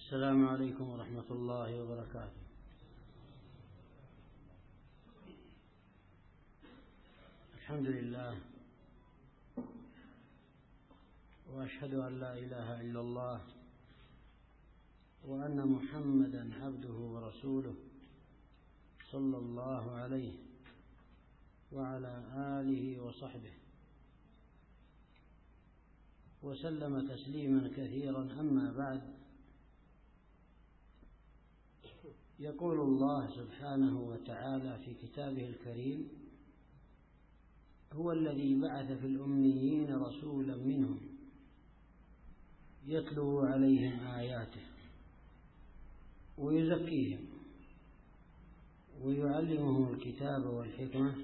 السلام عليكم ورحمة الله وبركاته. الحمد لله، وأشهد أن لا إله إلا الله وأن محمدا عبده ورسوله صلى الله عليه وعلى آله وصحبه وسلم تسليما كثيرا. أما بعد، يقول الله سبحانه وتعالى في كتابه الكريم: هو الذي بعث في الأميين رسولا منهم يتلو عليهم آياته ويزكيهم ويعلمهم الكتاب والحكمة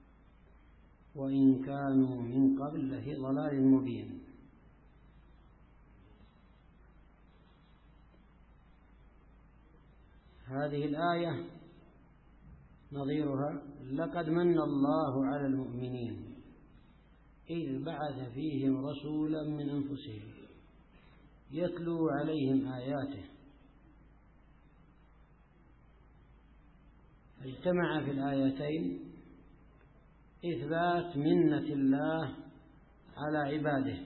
وإن كانوا من قبل لفي ضلال مبين. هذه الآية نظيرها: لقد من الله على المؤمنين إذ بعث فيهم رسولا من أنفسهم يتلو عليهم آياته. اجتمع في الآيتين إثبات منة الله على عباده،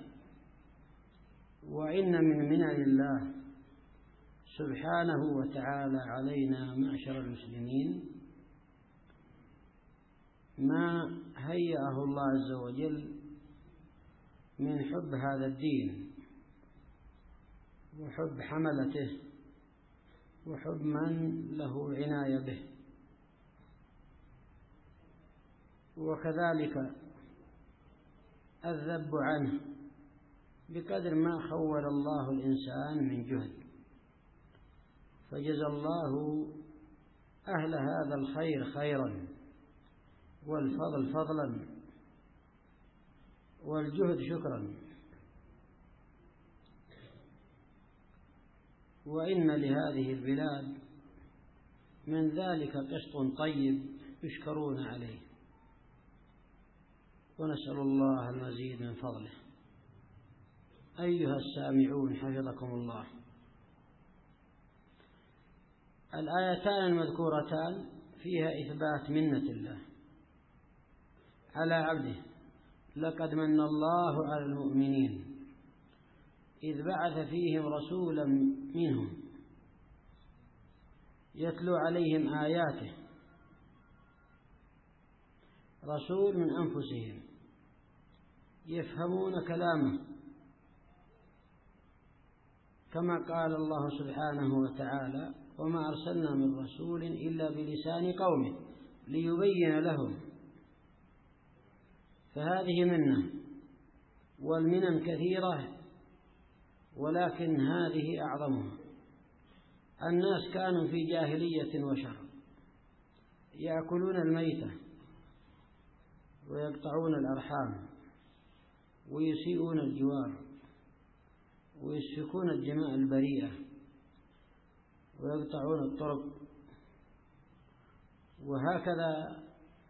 وإن من منن الله سبحانه وتعالى علينا معشر المسلمين ما هيأه الله عز وجل من حب هذا الدين وحب حملته وحب من له عناية به، وكذلك الذب عنه بقدر ما خول الله الإنسان من جهد. فجزى الله أهل هذا الخير خيرا والفضل فضلا والجهد شكرا. وإن لهذه البلاد من ذلك قسط طيب يشكرون عليه، ونسأل الله المزيد من فضله. أيها السامعون حفظكم الله، الآيتان المذكورتان فيها إثبات منة الله على عبده. لقد من الله على المؤمنين إذ بعث فيهم رسولا منهم يتلو عليهم آياته. رسول من أنفسهم يفهمون كلامه، كما قال الله سبحانه وتعالى: وما أرسلنا من رسول إلا بلسان قومه ليبين لهم. فهذه منة، والمنن كثيرة ولكن هذه أعظمها. الناس كانوا في جاهلية وشر يأكلون الميتة ويقطعون الأرحام ويسيئون الجوار ويسفكون الدماء البريئة ويقطعون الطرق، وهكذا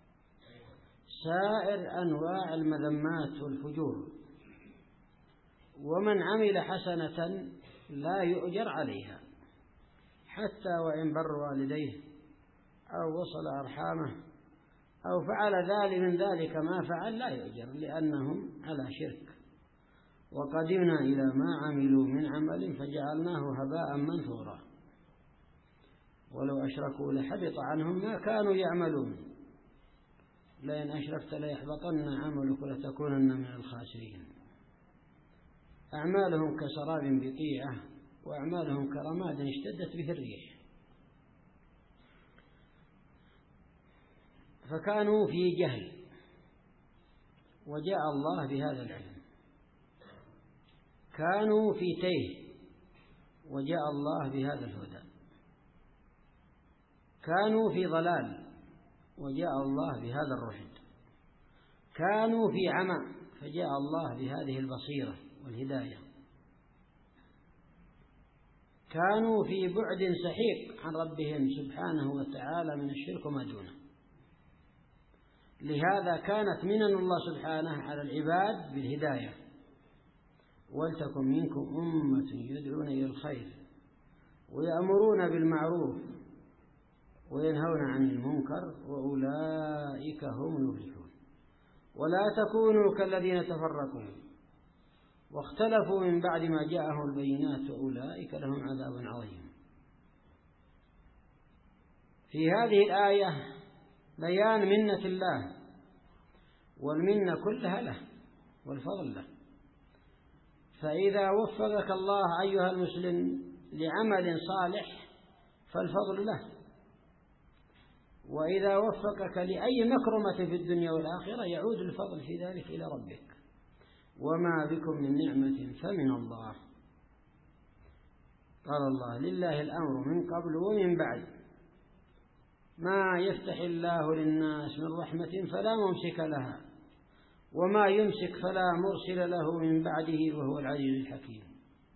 سائر أنواع المذمات والفجور. ومن عمل حسنة لا يؤجر عليها حتى وإن بر والديه أو وصل أرحامه أو فعل ذلك من ذلك ما فعل لا يؤجر، لأنهم على شرك. وقدمنا إلى ما عملوا من عمل فجعلناه هباء منثورا ولو أشركوا لحبط عنهم ما كانوا يعملون لئن أشركت ليحبطن عملك ولتكونن من الخاسرين. أعمالهم كسراب بقيعة وأعمالهم كرماد اشتدت به الريح. فكانوا في جهل وجاء الله بهذا العلم، كانوا في تيه وجاء الله بهذا الهدى، كانوا في ضلال وجاء الله بهذا الرشد، كانوا في عمى فجاء الله بهذه البصيرة والهداية، كانوا في بعد سحيق عن ربهم سبحانه وتعالى من الشرك وما دونه. لهذا كانت منن الله سبحانه على العباد بالهداية: ولتكن منكم أمة يدعون إلى الخير ويأمرون بالمعروف وينهون عن المنكر وأولئك هم المفلحون. ولا تكونوا كالذين تفرقوا واختلفوا من بعد ما جاءهم البينات وأولئك لهم عذاب عظيم. في هذه الآية بيان منة الله، والمنة كلها له والفضل له. فإذا وفقك الله أيها المسلم لعمل صالح فالفضل له، وإذا وفقك لأي مكرمة في الدنيا والآخرة يعود الفضل في ذلك إلى ربك. وما بكم من نعمة فمن الله. قال الله: لله الأمر من قبل ومن بعد، ما يفتح الله للناس من رحمة فلا ممسك لها، وما يمسك فلا مرسل له من بعده، وهو العزيز الحكيم.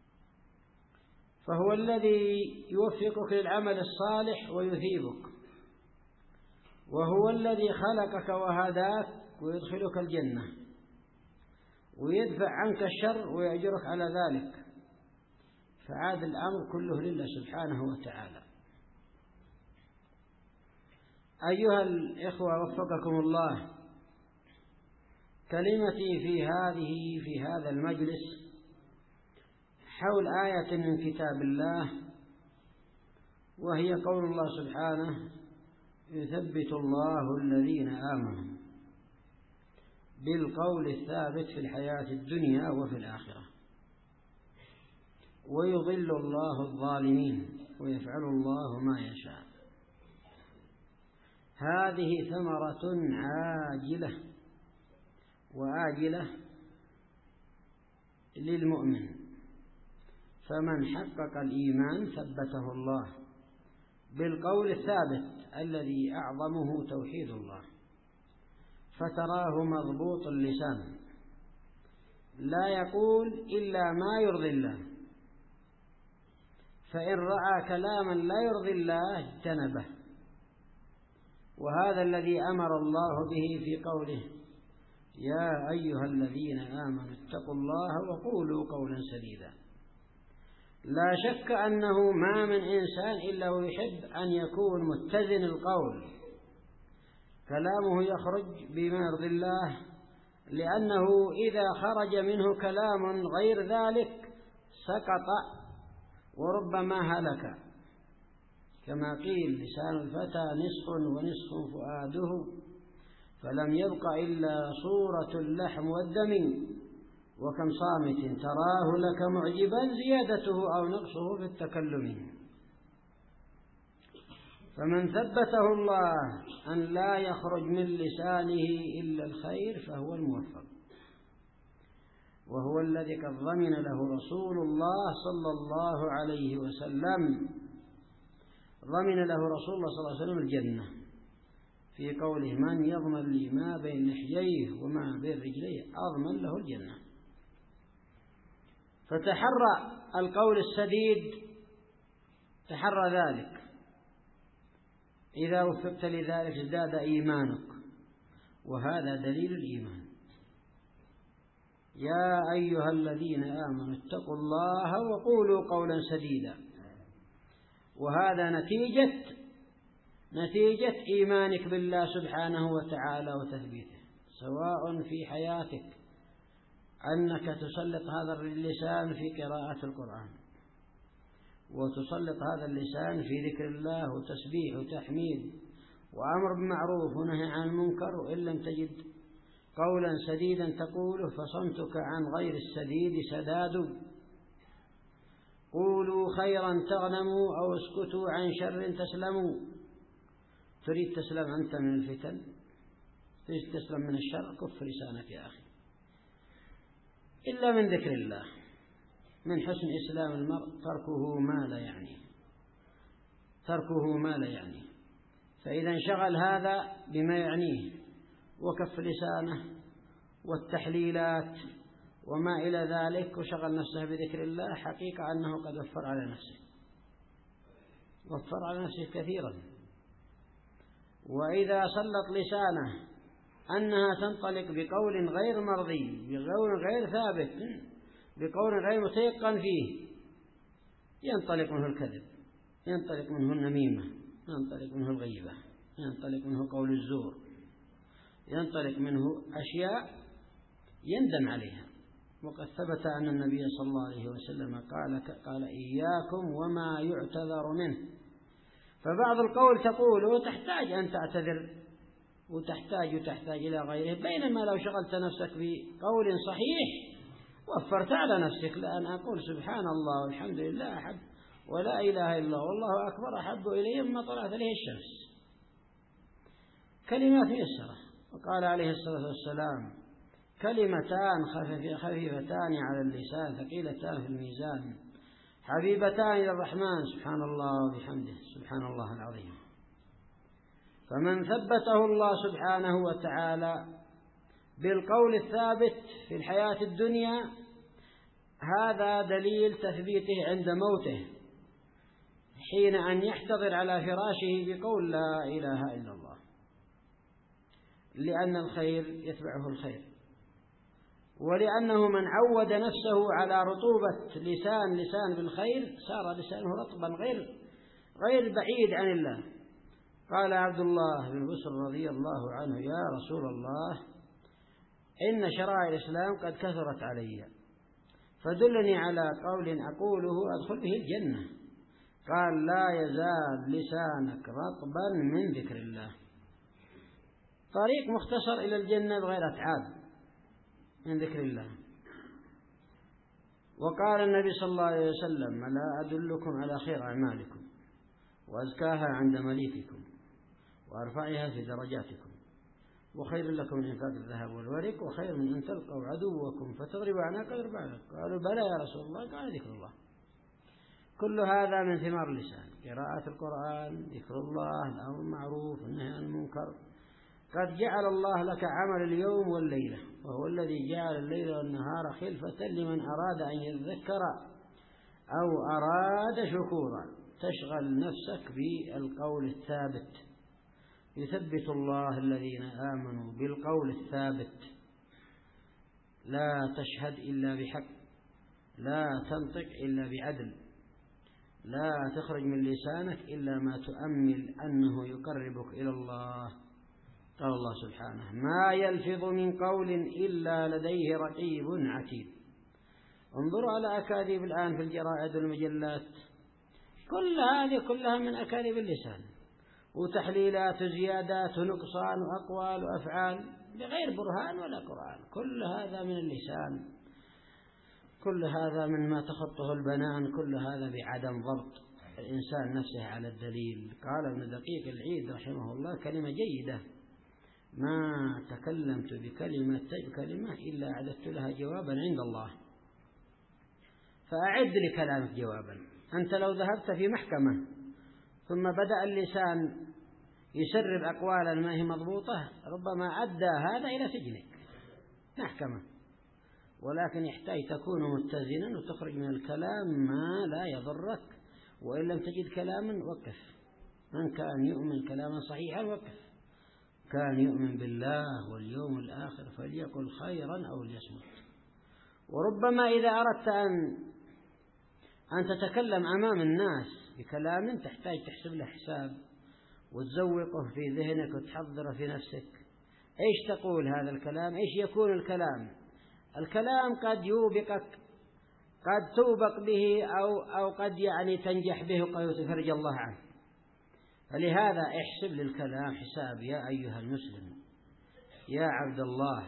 فهو الذي يوفقك للعمل الصالح ويثيبك، وهو الذي خلقك وهداك ويدخلك الجنة ويدفع عنك الشر ويأجرك على ذلك. فعاد الأمر كله لله سبحانه وتعالى. أيها الإخوة وفقكم الله، كلمتي في هذا المجلس حول آية من كتاب الله، وهي قول الله سبحانه: يثبت الله الذين آمنوا بالقول الثابت في الحياة الدنيا وفي الآخرة، ويضل الله الظالمين ويفعل الله ما يشاء. هذه ثمرة عاجلة وآجلة للمؤمن، فمن حقق الإيمان ثبته الله بالقول الثابت الذي أعظمه توحيد الله، فتراه مضبوط اللسان لا يقول إلا ما يرضي الله، فإن رأى كلاما لا يرضي الله اجتنبه. وهذا الذي أمر الله به في قوله: يا أيها الذين آمنوا اتقوا الله وقولوا قولا سديدا. لا شك أنه ما من إنسان إلا ويحب أن يكون متزن القول، كلامه يخرج بما يرضي الله، لأنه إذا خرج منه كلام غير ذلك سقط وربما هلك، كما قيل: لسان الفتى نصف ونصف فؤاده، فلم يبق إلا صورة اللحم والدم، وكم صامت تراه لك معجبا زيادته أو نقصه في التكلم. فمن ثبته الله أن لا يخرج من لسانه إلا الخير فهو الموفق، وهو الذي قد ضمن له رسول الله صلى الله عليه وسلم، ضمن له رسول الله صلى الله عليه وسلم الجنة في قوله: من يضمن لي ما بين لحييه وما بين رجليه أضمن له الجنة. فتحرى القول السديد، تحرى ذلك، إذا وفقت لذلك ازداد إيمانك، وهذا دليل الإيمان. يا أيها الذين آمنوا اتقوا الله وقولوا قولا سديدا، وهذا نتيجة إيمانك بالله سبحانه وتعالى وتثبيته، سواء في حياتك أنك تسلط هذا اللسان في قراءة القرآن، وتسلط هذا اللسان في ذكر الله وتسبيح وتحميد وأمر بالمعروف ونهي عن المنكر، وإن لم تجد قولا سديدا تقوله فصمتك عن غير السديد سداد. قولوا خيرا تغنموا أو اسكتوا عن شر تسلموا. تريد تسلم أنت من الفتن، تريد تسلم من الشر، كف لسانك يا أخي، إلا من ذكر الله. من حسن إسلام المرء تركه ما لا يعنيه. فإذا انشغل هذا بما يعنيه وكف لسانه والتحليلات وما إلى ذلك وشغل نفسه بذكر الله، حقيقة أنه قد وفر على نفسه كثيرا. وإذا سلط لسانه أنها تنطلق بقول غير مرضي، بقول غير ثابت، بقول غير متيقن فيه، ينطلق منه الكذب ينطلق منه النميمة، ينطلق منه الغيبة، ينطلق منه قول الزور، ينطلق منه أشياء يندم عليها. وقد ثبت أن النبي صلى الله عليه وسلم قال إياكم وما يعتذر منه. فبعض القول تقول وتحتاج أن تعتذر وتحتاج إلى غيره، بينما لو شغلت نفسك بقول صحيح وفرت على نفسك، لأن أقول سبحان الله والحمد لله أحب ولا إله إلا الله والله أكبر أحب إلي مما طلعت عليه الشمس، كلمات ميسرة. وقال عليه الصلاة والسلام كلمتان خفيفتان على اللسان ثقيلتان في الميزان حبيبتان إلى الرحمن سبحان الله وبحمده سبحان الله العظيم. فمن ثبته الله سبحانه وتعالى بالقول الثابت في الحياة الدنيا، هذا دليل تثبيته عند موته حين أن يحتضر على فراشه بقول لا إله إلا الله، لأن الخير يتبعه الخير، ولأنه من عود نفسه على رطوبة لسان بالخير صار لسانه رطبا غير بعيد عن الله. قال عبد الله بن بسر رضي الله عنه يا رسول الله إن شرائع الإسلام قد كثرت علي، فدلني على قول أقوله أدخل به الجنة. قال لا يزال لسانك رطبا من ذكر الله. طريق مختصر إلى الجنة بغير أتعاب من ذكر الله. وقال النبي صلى الله عليه وسلم لا أدلكم على خير أعمالكم وأزكاها عند مليككم وأرفعها في درجاتكم وخير لكم من إنفاق الذهب والورق وخير من أن تلقوا عدوكم فتضربوا أعناق عنق. قالوا بلى يا رسول الله. قال ذكر الله. كل هذا من ثمار اللسان، قراءة القرآن، ذكر الله، الأمر بالمعروف والنهي عن المنكر. قد جعل الله لك عمل اليوم والليلة، وهو الذي جعل الليل والنهار خلفة لمن أراد أن يذكر أو أراد شكورا. تشغل نفسك بالقول الثابت. يثبت الله الذين آمنوا بالقول الثابت. لا تشهد إلا بحق، لا تنطق إلا بعدل، لا تخرج من لسانك إلا ما تؤمل أنه يقربك إلى الله. قال الله سبحانه ما يلفظ من قول إلا لديه رقيب عتيد. انظروا على أكاذيب الآن في الجرائد والمجلات، كل هذه كلها من أكاذيب اللسان، وتحليلات وزيادات ونقصان وأقوال وأفعال بغير برهان ولا قرآن. كل هذا من اللسان، كل هذا من ما تخطه البنان، كل هذا بعدم ضبط الإنسان نفسه على الدليل. قال ابن دقيق العيد رحمه الله كلمة جيدة: ما تكلمت بكلمة إلا أعددت لها جوابا عند الله. فأعد لكلامك جوابا. أنت لو ذهبت في محكمة ثم بدأ اللسان يسرب أقوالا ما هي مضبوطة، ربما أدى هذا إلى سجنك محكمة. ولكن يحتاج تكون متزنا وتخرج من الكلام ما لا يضرك، وإن لم تجد كلاما وقف. من كان يؤمن كلاما صحيحا وقف. كان يؤمن بالله واليوم الآخر فليقل خيرا أو ليصمت. وربما إذا أردت أن تتكلم أمام الناس بكلام تحتاج تحسب له حساب وتزوقه في ذهنك وتحضره في نفسك. إيش تقول هذا الكلام؟ إيش يكون الكلام؟ الكلام قد يوبقك، قد توبق به أو قد يعني تنجح به وقد تفرج الله عنه. فلهذا احسب للكلام حساب يا أيها المسلم. يا عبد الله،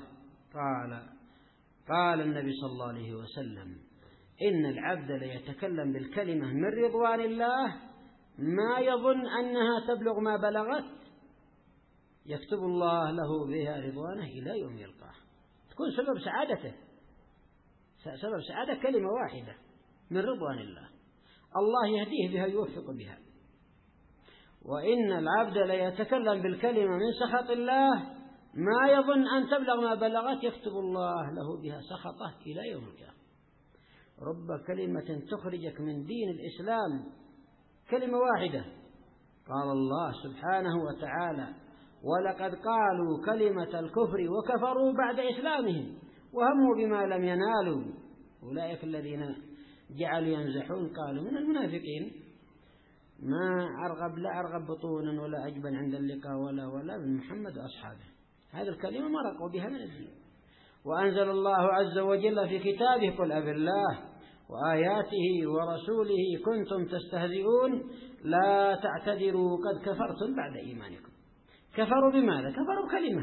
قال النبي صلى الله عليه وسلم إن العبد ليتكلم بالكلمة من رضوان الله ما يظن أنها تبلغ ما بلغت، يكتب الله له بها رضوانه إلى يوم يلقاه. تكون سبب سعادته، سبب سعادة كلمة واحدة من رضوان الله، الله يهديه بها يوفق بها. وإن العبد ليتكلم بالكلمة من سخط الله ما يظن أن تبلغ ما بلغت، يكتب الله له بها سخطه إلى يوم القيامة. رب كلمة تخرجك من دين الإسلام، كلمة واحدة. قال الله سبحانه وتعالى ولقد قالوا كلمة الكفر وكفروا بعد إسلامهم وهموا بما لم ينالوا أولئك الذين جعلوا يمزحون قالوا من المنافقين لا أرغب بطونا ولا أجبا عند اللقاء ولا من محمد وأصحابه. هذه الكلمة ما رقوا بها من الدين. وأنزل الله عز وجل في كتابه: قل أبالله وآياته ورسوله كنتم تستهزئون لا تعتذروا قد كفرتم بعد إيمانكم. كفروا بماذا؟ كفروا كلمة،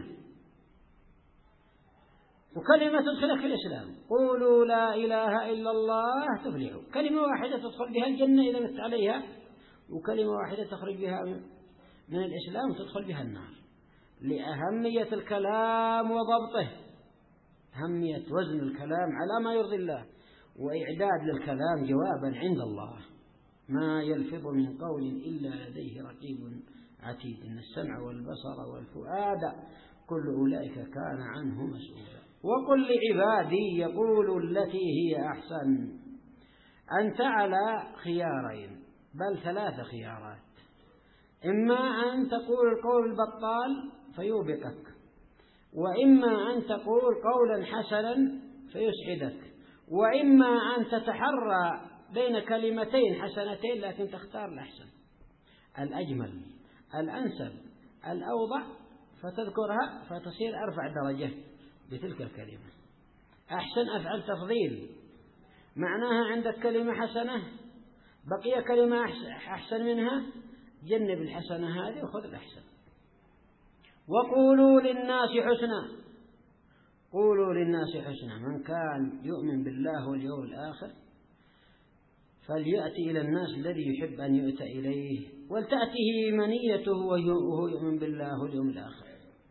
وكلمة تدخلك في الإسلام. قولوا لا إله إلا الله تفلحوا. كلمة واحدة تدخل بها الجنة إذا مت عليها، وكلمة واحدة تخرج بها من الإسلام وتدخل بها النار. لأهمية الكلام وضبطه، أهمية وزن الكلام على ما يرضي الله، وإعداد للكلام جوابا عند الله. ما يلفظ من قول إلا لديه رقيب عتيد. إن السمع والبصر والفؤاد كل أولئك كان عنه مسؤولا. وقل لعبادي يقولوا التي هي أحسن. أنت على خيارين، بل 3 خيارات: إما أن تقول القول البطال فيوبقك، وإما أن تقول قولا حسنا فيسعدك، وإما أن تتحرى بين كلمتين حسنتين لكن تختار الأحسن، الأجمل، الأنسب، الأوضع، فتذكرها فتصير أرفع درجة بتلك الكلمة. أحسن أفعل تفضيل، معناها عندك كلمة حسنة بقي كلمة أحسن منها، جنب الحسنة هذه وخذ الأحسن. وقولوا للناس حسنا. قولوا للناس حسنا. من كان يؤمن بالله واليوم الآخر فليأتي إلى الناس الذي يحب أن يؤتى إليه، ولتأته منيته وهو يؤمن بالله واليوم الآخر.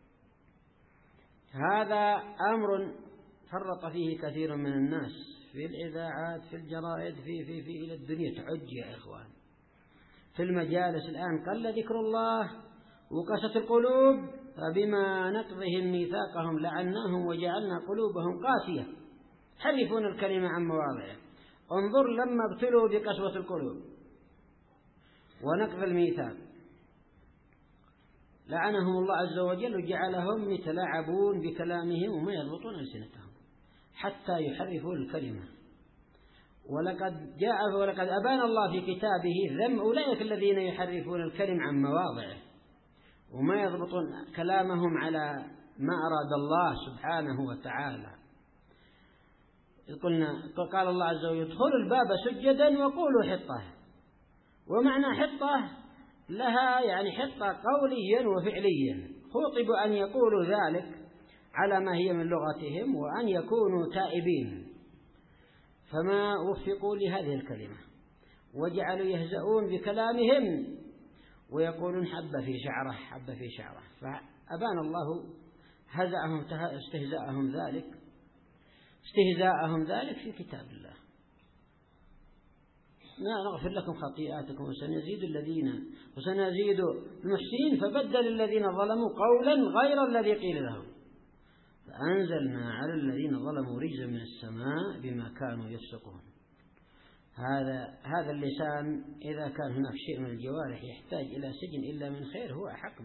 هذا أمر فرط فيه كثير من الناس في الإذاعات، في الجرائد، في إلى الدنيا تعج يا إخوان. في المجالس الآن قل ذكر الله وقست القلوب، فبما نقضهم ميثاقهم لعناهم وجعلنا قلوبهم قاسية يحرفون الكلمة عن مواضعه. انظر لما ابتلوا بقسوة القلوب ونقض الميثاق لعنهم الله عز وجل وجعلهم يتلاعبون بكلامهم وما يضبطون ألسنتهم حتى يحرفوا الكلمة. ولقد أبان الله في كتابه ذم أولئك الذين يحرفون الكلم عن مواضعه وما يضبطون كلامهم على ما أراد الله سبحانه وتعالى. قال الله عز وجل: ادخلوا الباب سجدا وقولوا حطة. ومعنى حطة لها يعني حطة قوليا وفعليا، خطبوا أن يقولوا ذلك على ما هي من لغتهم وأن يكونوا تائبين، فما وفقوا لهذه الكلمة وجعلوا يهزؤون بكلامهم ويقولون حب في شعره حب في شعره. فأبان الله هزأهم استهزاءهم ذلك في كتاب الله. نغفر لكم خطيئاتكم وسنزيد المحسنين. فبدل الذين ظلموا قولا غير الذي قيل لهم فأنزلنا على الذين ظلموا رجزا من السماء بما كانوا يفسقون. هذا اللسان إذا كان هناك شيء من الجوارح يحتاج إلى سجن إلا من خير هو أحق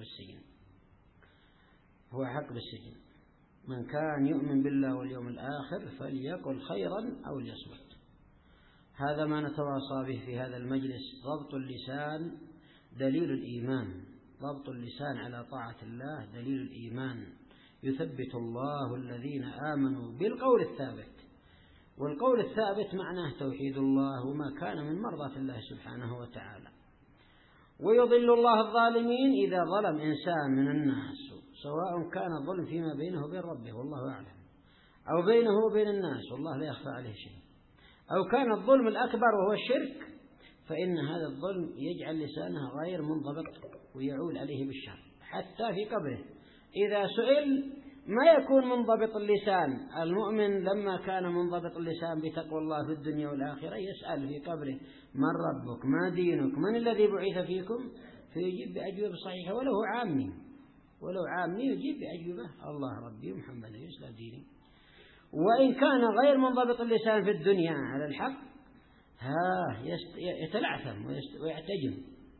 بالسجن. من كان يؤمن بالله واليوم الآخر فليقل خيرا أو ليصمت. هذا ما نتواصى به في هذا المجلس. ضبط اللسان دليل الإيمان. ضبط اللسان على طاعة الله دليل الإيمان. يثبت الله الذين آمنوا بالقول الثابت، والقول الثابت معناه توحيد الله وما كان من مرضاة الله سبحانه وتعالى. ويضل الله الظالمين إذا ظلم إنسان من الناس، سواء كان الظلم فيما بينه وبين ربه والله أعلم، أو بينه وبين الناس والله لا يخفى عليه شيء، أو كان الظلم الأكبر وهو الشرك، فإن هذا الظلم يجعل لسانه غير منضبط ويعول عليه بالشر حتى في قبره. إذا سئل ما يكون منضبط اللسان. المؤمن لما كان منضبط اللسان بتقوى الله في الدنيا والآخرة يسأل في قبره: من ربك؟ ما دينك؟ من الذي بعث فيكم؟ فيجيب بأجوبة صحيحة ولو عامي يجيب بأجوبة: الله ربي محمد يسلم ديني. وإن كان غير منضبط اللسان في الدنيا على الحق يتلعثم ويعتجم.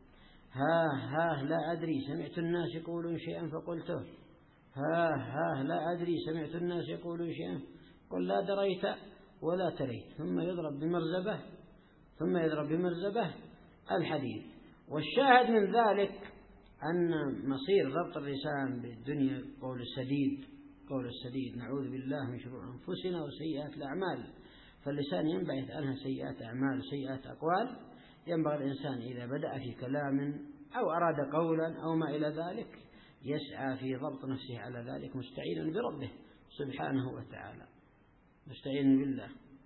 لا أدري سمعت الناس يقولون شيئا فقلته. لا أدري سمعت الناس يقولون شيئا قل لا دريت ولا تريت. ثم يضرب بمرزبة الحديد. والشاهد من ذلك أن مصير ضبط اللسان بالدنيا قول السديد نعوذ بالله من شرور أنفسنا وسيئات الأعمال. فاللسان ينبغي يتألها سيئات أعمال وسيئات أقوال. ينبغي الإنسان إذا بدأ في كلام أو أراد قولا أو ما إلى ذلك يسعى في ضبط نفسه على ذلك مستعينا بربه سبحانه وتعالى، مستعين بالله.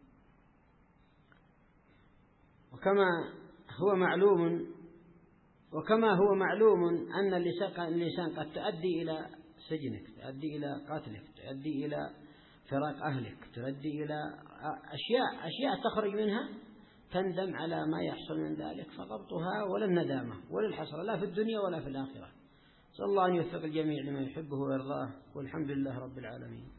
وكما هو معلوم أن اللسان قد تؤدي إلى سجنك، تؤدي إلى قتلك، تؤدي إلى فراق أهلك، تؤدي إلى أشياء تخرج منها تندم على ما يحصل من ذلك، فضبطها ولا الندامة ولا الحسرة لا في الدنيا ولا في الآخرة. صلى الله أن يوفق الجميع لما يحبه ويرضاه، والحمد لله رب العالمين.